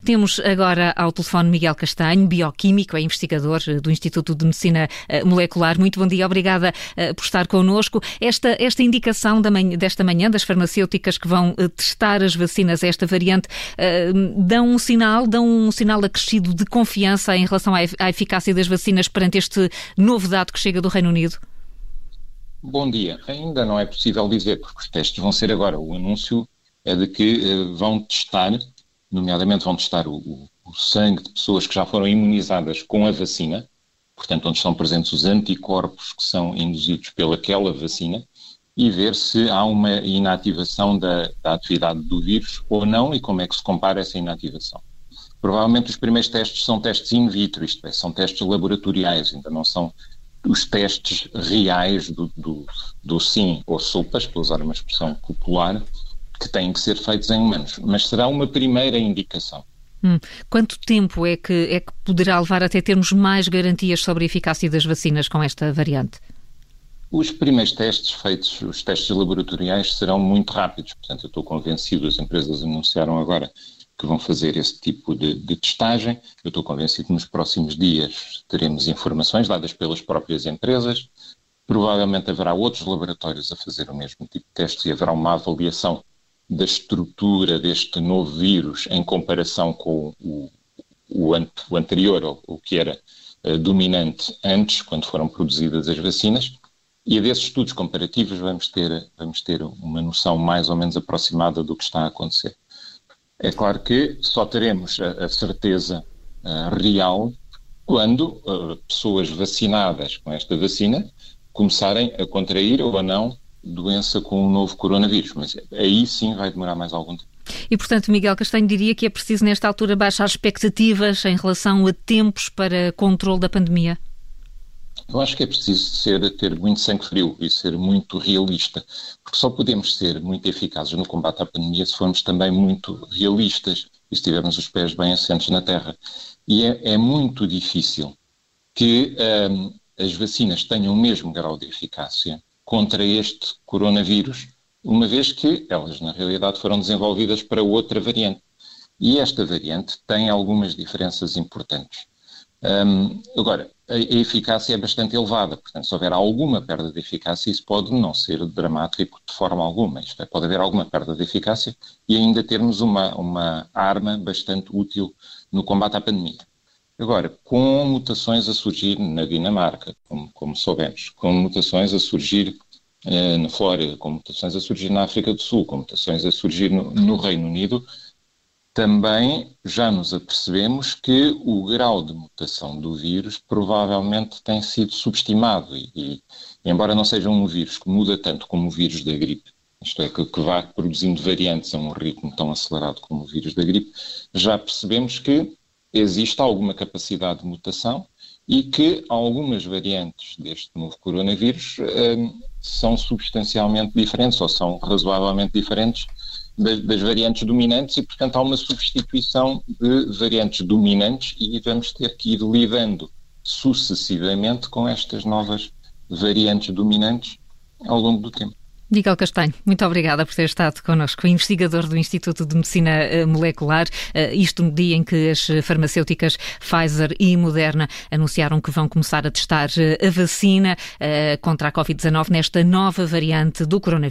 Temos agora ao telefone Miguel Castanho, bioquímico, é investigador do Instituto de Medicina Molecular. Muito bom dia, obrigada por estar connosco. Esta indicação desta manhã das farmacêuticas que vão testar as vacinas, esta variante, dão um sinal acrescido de confiança em relação à eficácia das vacinas perante este novo dado que chega do Reino Unido? Bom dia. Ainda não é possível dizer, porque os testes vão ser agora. O anúncio é de que vão testar, nomeadamente vão testar o sangue de pessoas que já foram imunizadas com a vacina, portanto onde estão presentes os anticorpos que são induzidos pelaquela vacina, e ver se há uma inativação da atividade do vírus ou não e como é que se compara essa inativação. Provavelmente os primeiros testes são testes in vitro, isto é, são testes laboratoriais, ainda não são os testes reais do sim ou sopas, para usar uma expressão popular, que têm que ser feitos em humanos, mas será uma primeira indicação. Quanto tempo é que poderá levar até termos mais garantias sobre a eficácia das vacinas com esta variante? Os primeiros testes feitos, os testes laboratoriais, serão muito rápidos, portanto eu estou convencido, as empresas anunciaram agora que vão fazer esse tipo de testagem, eu estou convencido que nos próximos dias teremos informações dadas pelas próprias empresas, provavelmente haverá outros laboratórios a fazer o mesmo tipo de testes e haverá uma avaliação da estrutura deste novo vírus em comparação com o anterior, o que era dominante antes, quando foram produzidas as vacinas, e a desses estudos comparativos vamos ter uma noção mais ou menos aproximada do que está a acontecer. É claro que só teremos a certeza real quando pessoas vacinadas com esta vacina começarem a contrair ou a não doença com o novo coronavírus, mas aí sim vai demorar mais algum tempo. E, portanto, Miguel Castanho diria que é preciso, nesta altura, baixar expectativas em relação a tempos para controle da pandemia? Eu acho que é preciso ter muito sangue frio e ser muito realista, porque só podemos ser muito eficazes no combate à pandemia se formos também muito realistas e se tivermos os pés bem assentos na terra. E é muito difícil que as vacinas tenham o mesmo grau de eficácia contra este coronavírus, uma vez que elas, na realidade, foram desenvolvidas para outra variante. E esta variante tem algumas diferenças importantes. Agora, a eficácia é bastante elevada, portanto, se houver alguma perda de eficácia, isso pode não ser dramático de forma alguma. Isto é, pode haver alguma perda de eficácia e ainda termos uma arma bastante útil no combate à pandemia. Agora, com mutações a surgir na Dinamarca, como soubemos, com mutações a surgir na Flórida, com mutações a surgir na África do Sul, com mutações a surgir no Reino Unido, também já nos apercebemos que o grau de mutação do vírus provavelmente tem sido subestimado e embora não seja um vírus que muda tanto como o vírus da gripe, isto é, que vá produzindo variantes a um ritmo tão acelerado como o vírus da gripe, já percebemos que existe alguma capacidade de mutação e que algumas variantes deste novo coronavírus são substancialmente diferentes ou são razoavelmente diferentes das variantes dominantes e, portanto, há uma substituição de variantes dominantes e vamos ter que ir lidando sucessivamente com estas novas variantes dominantes ao longo do tempo. Miguel Castanho, muito obrigada por ter estado connosco, investigador do Instituto de Medicina Molecular, isto no dia em que as farmacêuticas Pfizer e Moderna anunciaram que vão começar a testar a vacina contra a Covid-19 nesta nova variante do coronavírus.